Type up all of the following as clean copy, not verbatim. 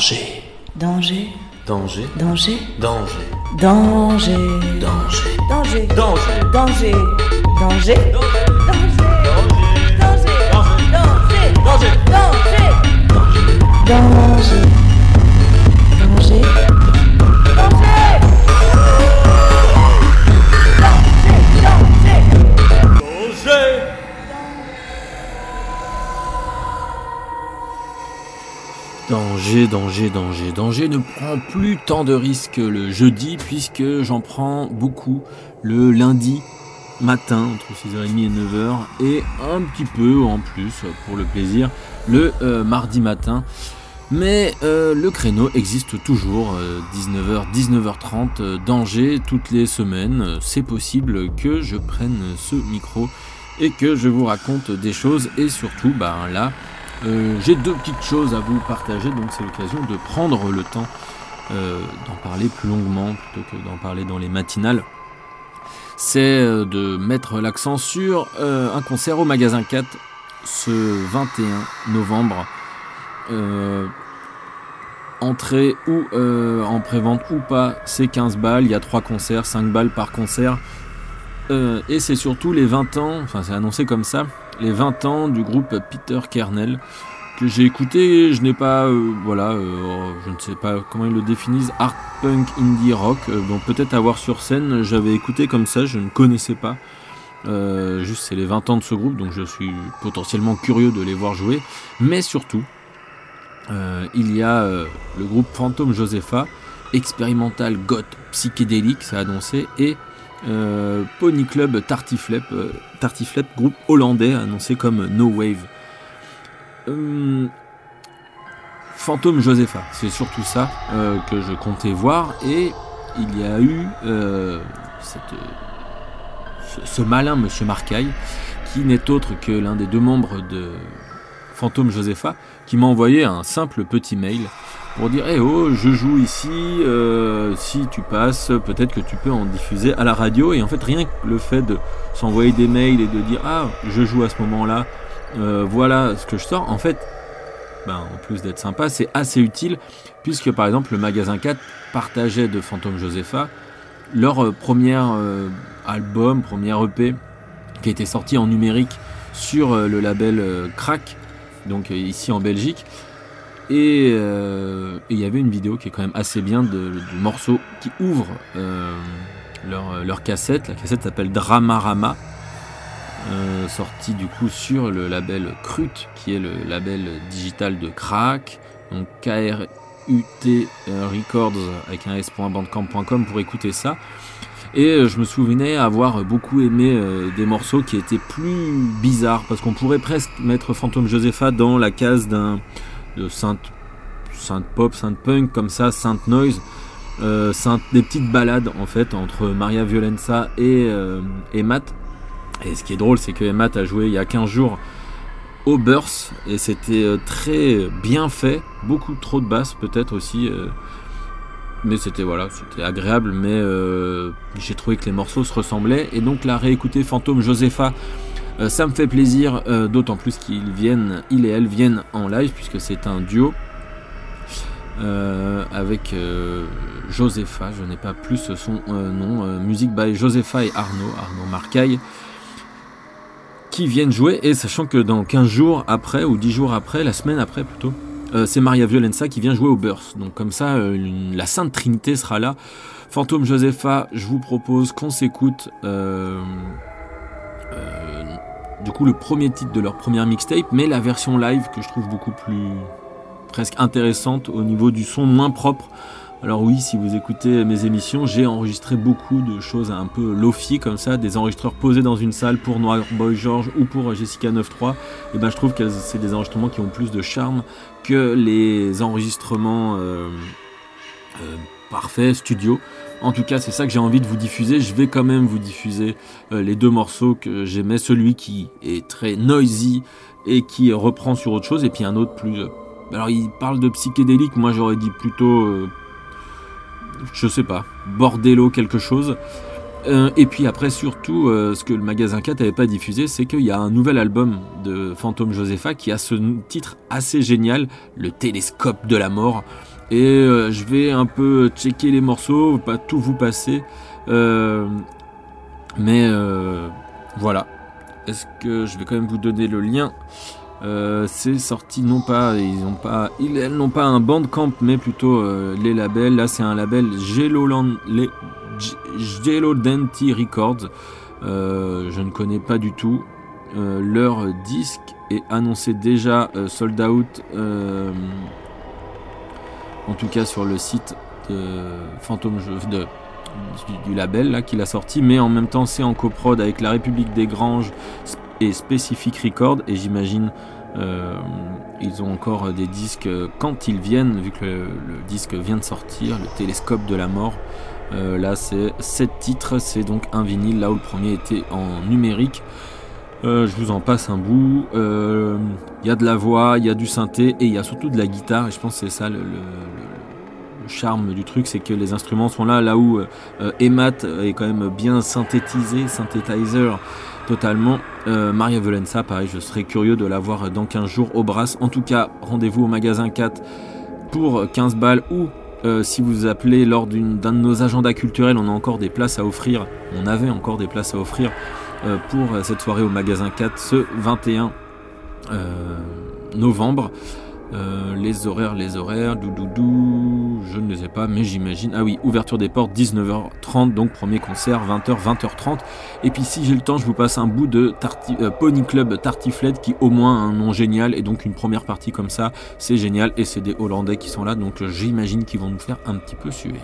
Danger. Danger. Danger. Danger. Danger. Danger. Danger. Danger. Danger. Danger. Danger. Danger ne prend plus tant de risques le jeudi puisque j'en prends beaucoup le lundi matin entre 6h30 et 9h et un petit peu en plus pour le plaisir le mardi matin. Mais le créneau existe toujours, 19h, 19h30, danger toutes les semaines. C'est possible que je prenne ce micro et que je vous raconte des choses et surtout là j'ai deux petites choses à vous partager, donc c'est l'occasion de prendre le temps d'en parler plus longuement plutôt que d'en parler dans les matinales. C'est de mettre l'accent sur un concert au Magasin 4 ce 21 novembre. Entrée ou en prévente ou pas, c'est 15 balles, il y a 3 concerts, 5 balles par concert. Et c'est surtout les 20 ans, enfin c'est annoncé comme ça, les 20 ans du groupe Peter Kernel que j'ai écouté. Je n'ai pas, je ne sais pas comment ils le définissent, art punk indie rock, donc peut-être à voir sur scène. J'avais écouté comme ça, je ne connaissais pas. Juste c'est les 20 ans de ce groupe, donc je suis potentiellement curieux de les voir jouer. Mais surtout, il y a le groupe Phantom Josepha, expérimental goth psychédélique, c'est annoncé, et Pony Club Tartiflep, groupe hollandais annoncé comme No Wave. Phantom Josepha, c'est surtout ça que je comptais voir, et il y a eu ce malin monsieur Marcaille, qui n'est autre que l'un des deux membres de Phantom Josepha, qui m'a envoyé un simple petit mail pour dire je joue ici, si tu passes, peut-être que tu peux en diffuser à la radio. Et en fait, rien que le fait de s'envoyer des mails et de dire je joue à ce moment-là, voilà ce que je sors, en fait, en plus d'être sympa, c'est assez utile, puisque par exemple le Magasin 4 partageait de Phantom Josepha leur premier album, premier EP, qui a été sorti en numérique sur le label Crack, donc ici en Belgique. Et il y avait une vidéo qui est quand même assez bien du morceau qui ouvre leur cassette. La cassette s'appelle Dramarama, sortie du coup sur le label Crut, qui est le label digital de Crack, donc KRUT Records avec un s.bandcamp.com pour écouter ça. Et je me souvenais avoir beaucoup aimé des morceaux qui étaient plus bizarres, parce qu'on pourrait presque mettre Phantom Josepha dans la case de synth pop, synth punk, comme ça, synth noise, des petites balades en fait entre Maria Violenza et Matt. Et ce qui est drôle, c'est que Matt a joué il y a 15 jours au Burst et c'était très bien fait, beaucoup trop de basses peut-être aussi, mais c'était agréable, mais j'ai trouvé que les morceaux se ressemblaient, et donc la réécouter Phantom Josepha, ça me fait plaisir, d'autant plus il et elle viennent en live, puisque c'est un duo avec Josepha, je n'ai pas plus son nom, musique by Josepha et Arnaud Marcaille, qui viennent jouer. Et sachant que dans 15 jours après, ou 10 jours après, la semaine après plutôt, c'est Maria Violenza qui vient jouer au Burst. Donc comme ça, la Sainte Trinité sera là. Phantom Josepha, je vous propose qu'on s'écoute du coup le premier titre de leur première mixtape, mais la version live que je trouve beaucoup plus presque intéressante au niveau du son, moins propre. Alors oui, si vous écoutez mes émissions, j'ai enregistré beaucoup de choses un peu lo-fi comme ça, des enregistreurs posés dans une salle pour Noir Boy George ou pour Jessica 9.3. Et je trouve que c'est des enregistrements qui ont plus de charme que les enregistrements parfaits, studio. En tout cas, c'est ça que j'ai envie de vous diffuser. Je vais quand même vous diffuser les deux morceaux que j'aimais, celui qui est très noisy et qui reprend sur autre chose, et puis un autre plus... Alors il parle de psychédélique, moi j'aurais dit plutôt... je sais pas, bordello quelque chose. Et puis après, surtout, ce que le magasin 4 n'avait pas diffusé, c'est qu'il y a un nouvel album de Phantom Josepha qui a ce titre assez génial, Le Télescope de la Mort. Et je vais un peu checker les morceaux, pas tout vous passer. Mais voilà. Est-ce que je vais quand même vous donner le lien? C'est sorti non pas, elles n'ont pas un Bandcamp, mais plutôt les labels. Là, c'est un label Gelo Denti Records. Je ne connais pas du tout. Leur disque est annoncé déjà sold out, en tout cas sur le site de Phantom du label là qu'il a sorti, mais en même temps c'est en coprod avec la République des Granges et Specific Records, et j'imagine ils ont encore des disques quand ils viennent, vu que le disque vient de sortir, Le Télescope de la Mort. Là c'est 7 titres, c'est donc un vinyle, là où le premier était en numérique. Je vous en passe un bout. Y a de la voix, il y a du synthé et il y a surtout de la guitare, et je pense que c'est ça le charme du truc, c'est que les instruments sont là où Emat est quand même bien synthétizer totalement. Maria Volensa, pareil, je serais curieux de la voir dans 15 jours au Brass. En tout cas, rendez-vous au magasin 4 pour 15 balles, ou si vous appelez lors d'un de nos agendas culturels, on a encore des places à offrir. On avait encore des places à offrir pour cette soirée au magasin 4 ce 21 novembre. Les horaires, je ne les ai pas, mais j'imagine. Ah oui, ouverture des portes 19h30, donc premier concert 20h, 20h30. Et puis si j'ai le temps, je vous passe un bout de Pony Club Tartiflette, qui au moins a un nom génial, et donc une première partie comme ça, c'est génial, et c'est des Hollandais qui sont là, donc j'imagine qu'ils vont nous faire un petit peu suer.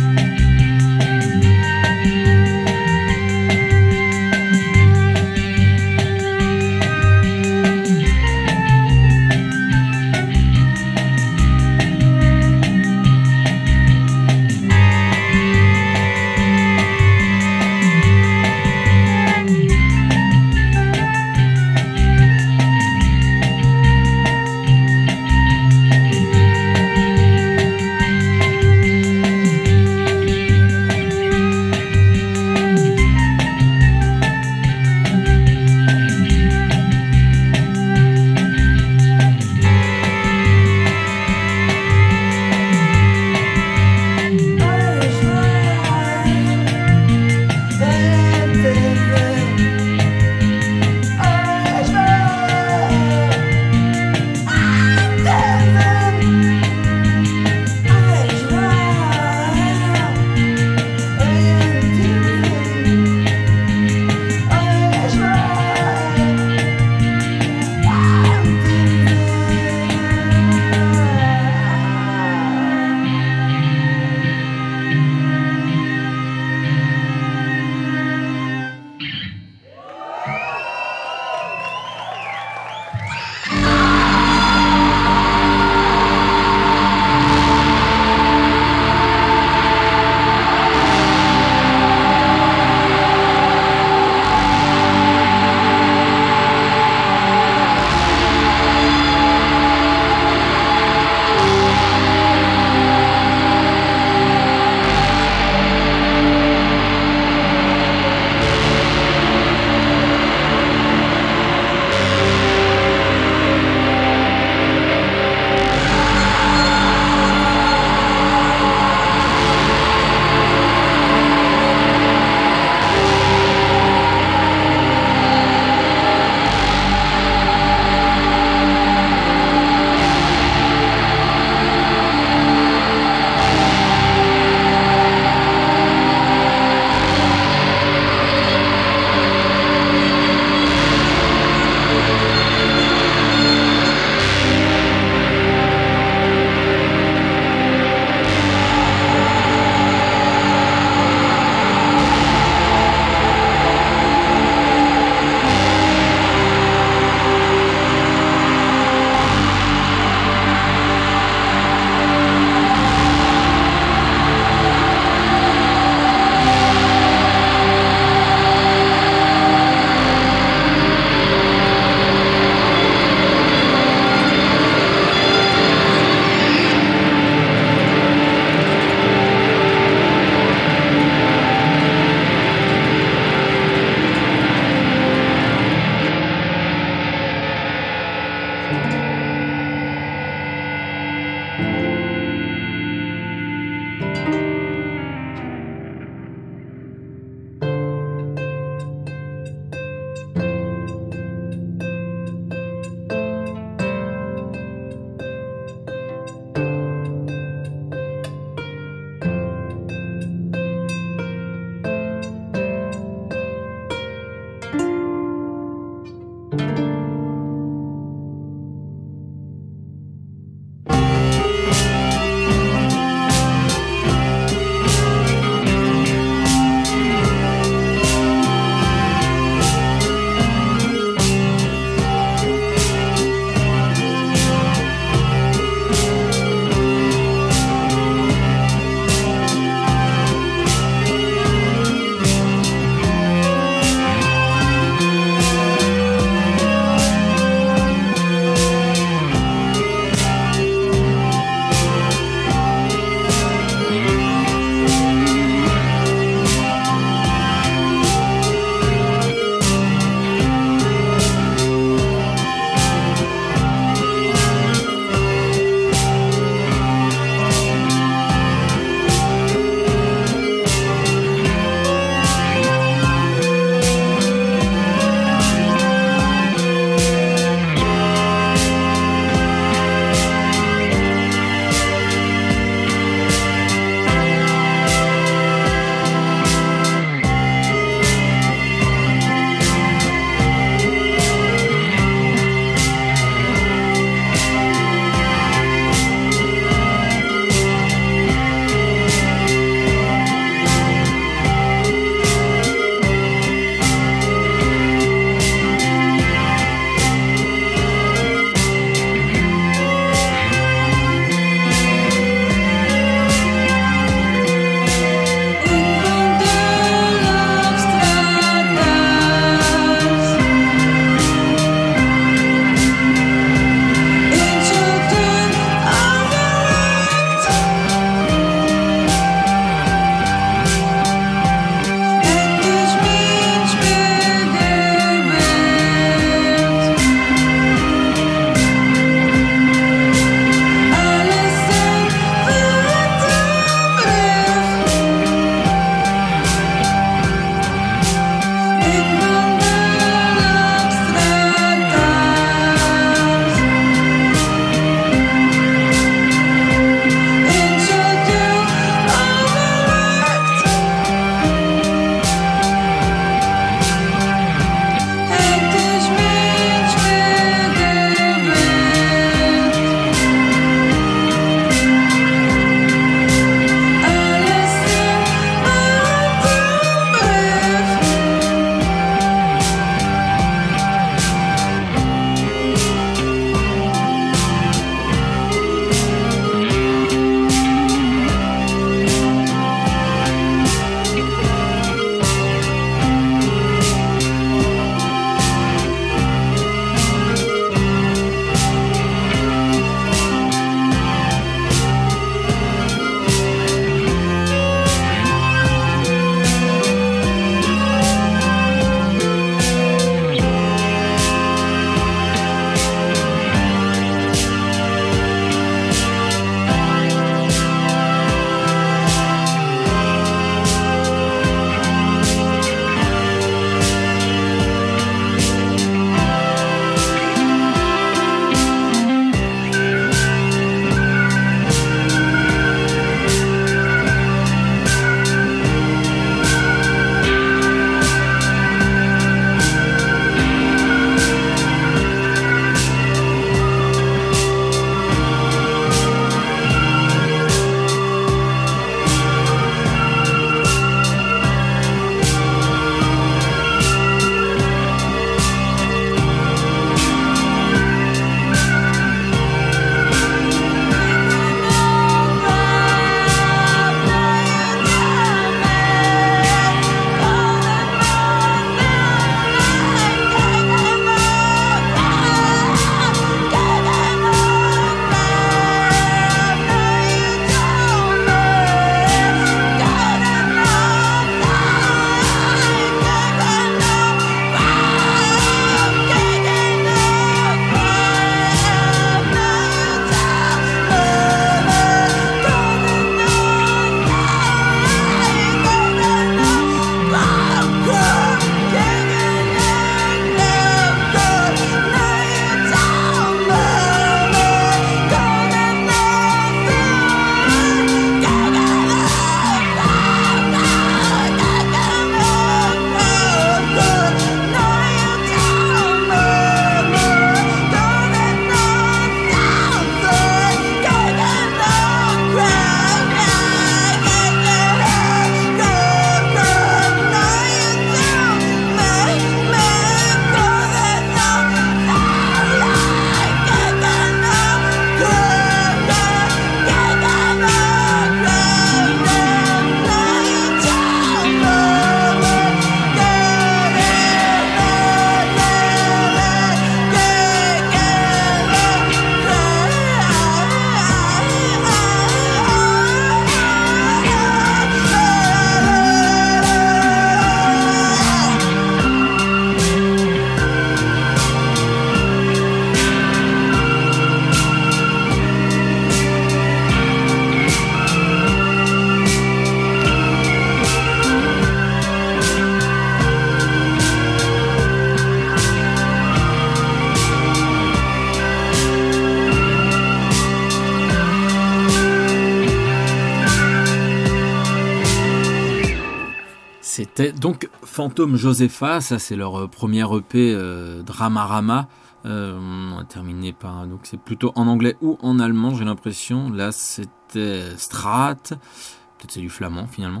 C'était donc Fantôme Josepha, ça c'est leur premier EP Dramarama, terminé par, donc c'est plutôt en anglais ou en allemand j'ai l'impression, là c'était Strat, peut-être c'est du flamand finalement,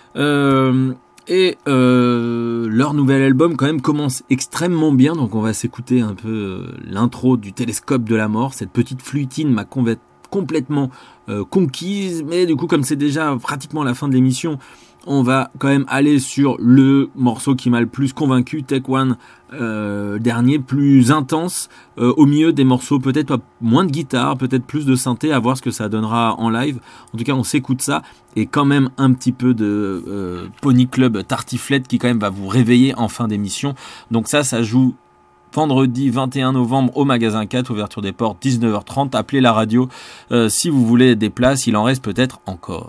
leur nouvel album quand même commence extrêmement bien, donc on va s'écouter un peu l'intro du Télescope de la mort, cette petite flûtine m'a complètement conquise, mais du coup comme c'est déjà pratiquement la fin de l'émission, on va quand même aller sur le morceau qui m'a le plus convaincu, Take One, dernier, plus intense, au milieu des morceaux peut-être moins de guitare, peut-être plus de synthé, à voir ce que ça donnera en live. En tout cas, on s'écoute ça, et quand même un petit peu de Pony Club Tartiflette qui quand même va vous réveiller en fin d'émission. Donc ça joue vendredi 21 novembre au magasin 4, ouverture des portes 19h30. Appelez la radio si vous voulez des places, il en reste peut-être encore.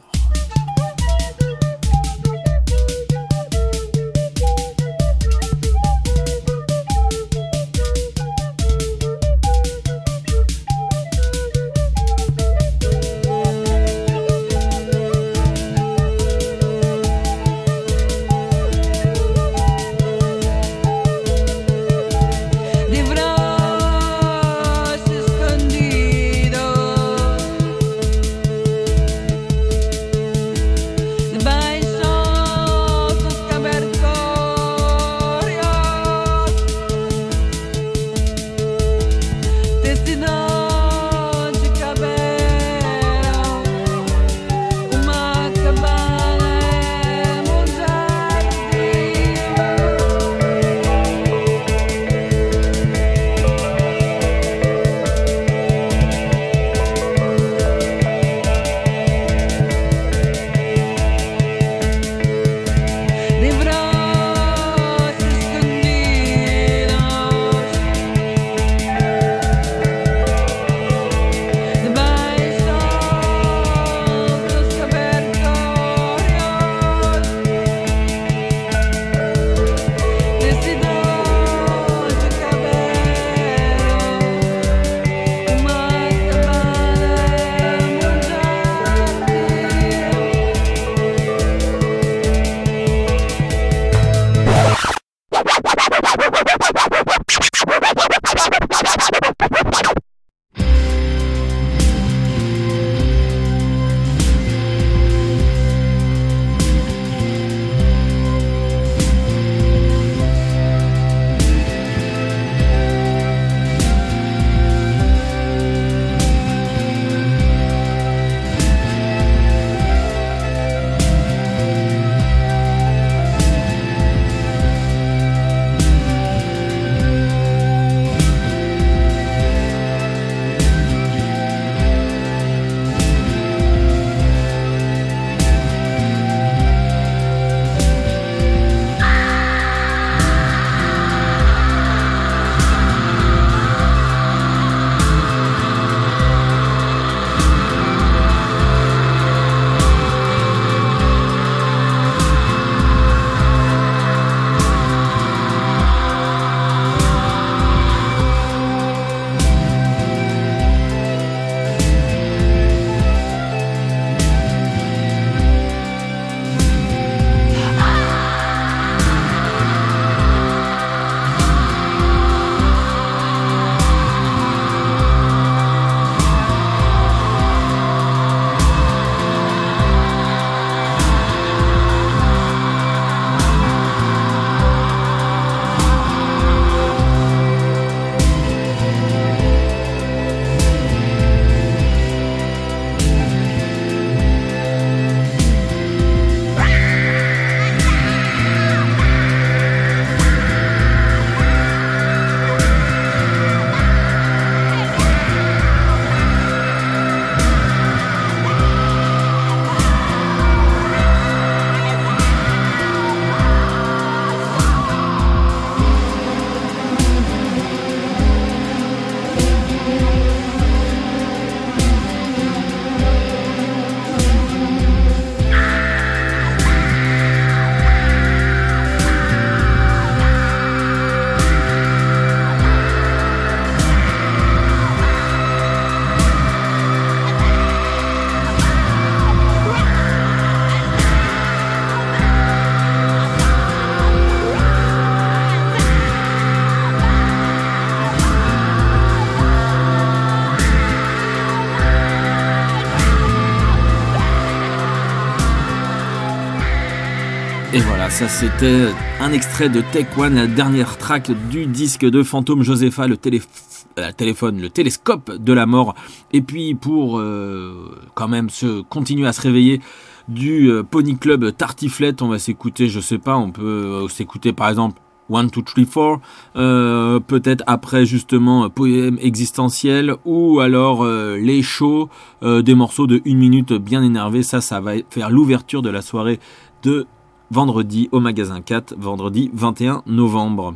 Et voilà, ça c'était un extrait de Take One, la dernière track du disque de Fantôme Josefa, le télescope de la mort. Et puis pour quand même continuer à se réveiller du Pony Club Tartiflette, on va s'écouter, je sais pas, on peut s'écouter par exemple 1, 2, 3, 4, peut-être après justement Poème existentiel, ou alors les shows, des morceaux de 1 minute bien énervés. Ça va faire l'ouverture de la soirée de vendredi au magasin 4, vendredi 21 novembre.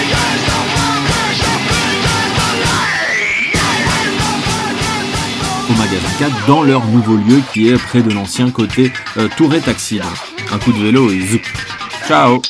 Au magasin 4, dans leur nouveau lieu qui est près de l'ancien côté Touré Taxi. Un coup de vélo et zoup. Ciao.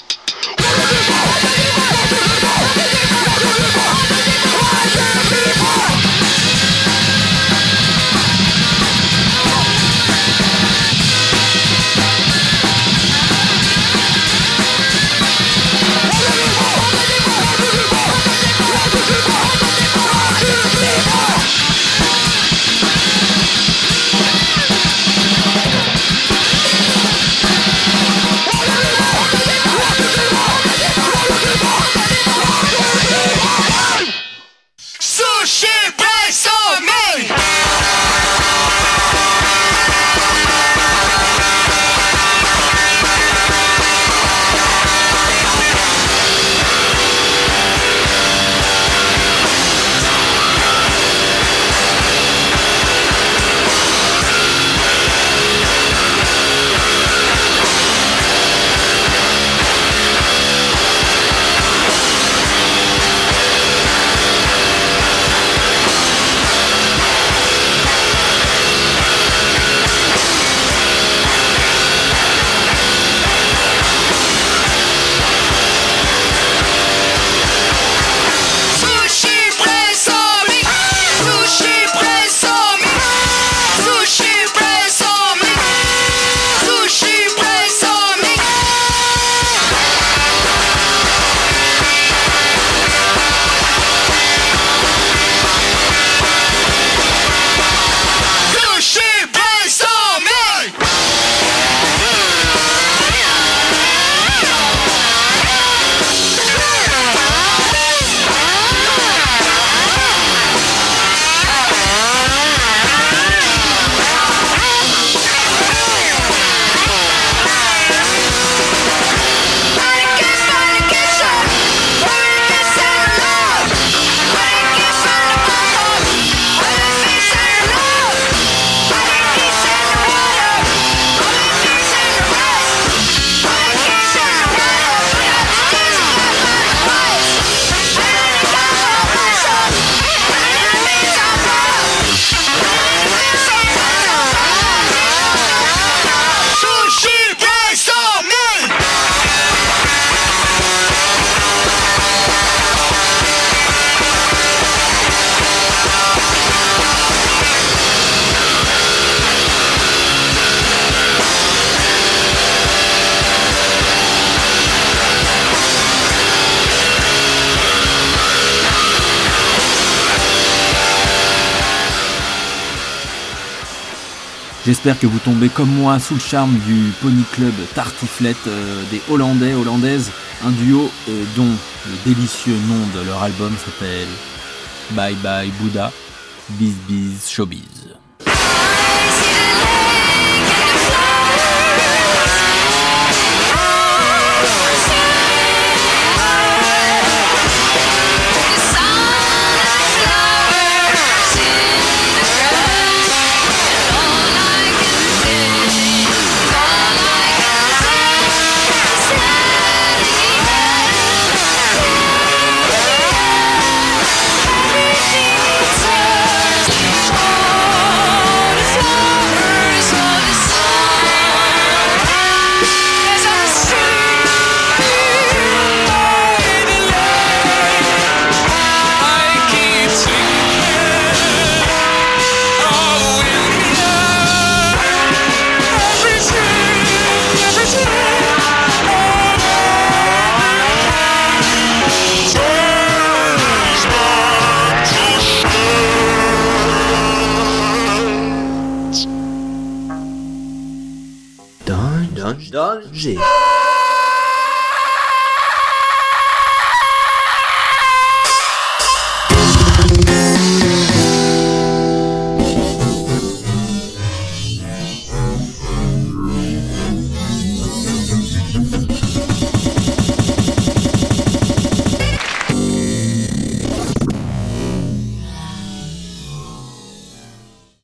J'espère que vous tombez comme moi sous le charme du Pony Club Tartiflette, des Hollandaises, un duo dont le délicieux nom de leur album s'appelle Bye Bye Buddha, Biz Biz Showbiz. Danger.